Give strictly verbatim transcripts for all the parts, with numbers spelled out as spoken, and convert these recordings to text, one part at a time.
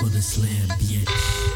for the slam, bitch.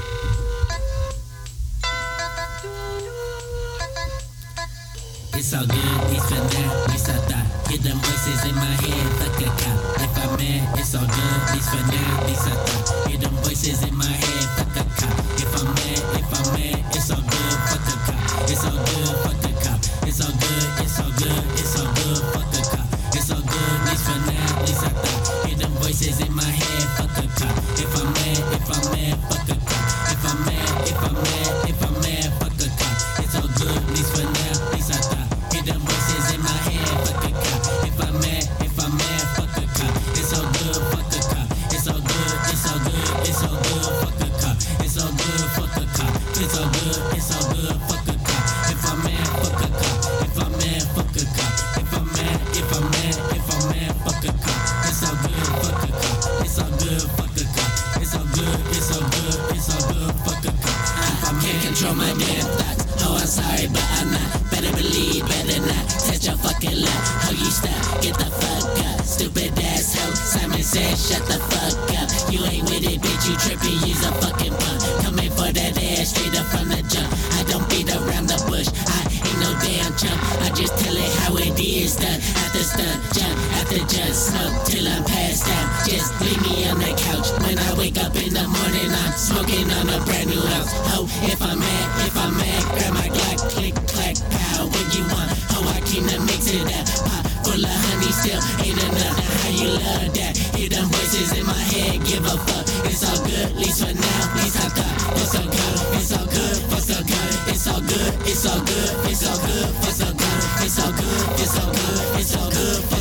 It's all good, these finale, these I thought. Hear them voices in my head, fuck a cop. If I'm mad, it's all good, these finale, these I thought. Hear them voices in my head, fuck a cop. If I'm mad, if I'm mad, it's all good, fuck a cop. It's all good, fuck a cop. It's all good, it's all good, it's all good, fuck a cop. It's all good, these finale, these I thought. Hear them voices in my head, fuck a cop. If I'm mad, if I'm mad, fuck a cop. If I'm mad, if I'm mad, if I'm mad, fuck a cop. It's all good, these finale, these I thought. Hear them voices in my head, fuck a cop. If I'm mad, if I'm mad, fuck a cop. It's all good, fuck a cop. It's all good, it's all good, it's all good, fuck a cop. It's all good, fuck a cop. It's all good, it's all good, fuck a cop. If I'm mad, fuck a cop. If I'm mad, fuck a cop. If I'm mad, if I'm mad, if I'm mad, fuck a cop. It's all good, fuck a cop. It's all good, fuck a cop. It's all good, it's all good, it's all good, fuck a cop. I can't control my damn thoughts. Oh, I'm sorry, but I'm not. Better believe, better not. Touch your fucking lip. How you stop? Get the fuck up. Stupid ass hoe. Simon said, shut the fuck up. You ain't with it, bitch. You tripping. Use a fucking pump. Coming for that ass straight up from the jump. I don't beat around the bush. I ain't no damn chump. I just tell it how it is done. After stunt, jump, after just smoke till I'm passed out. Just leave me on the couch. When I wake up in the morning, I'm smoking on a brand new house. Ho, if I'm mad, if I'm mad, grab my Glock, click, clack, pow. What you want? Ho, I keep the mix it up. Pop full of honey, still ain't enough. Now how you love that? Hear them voices in my head, give a fuck. It's all good, least for now, least I thought. It's all good, it's all good, it's all good, it's all good, it's all good, it's all good, it's all good, it's all good, it's all good, it's all good, it's all good.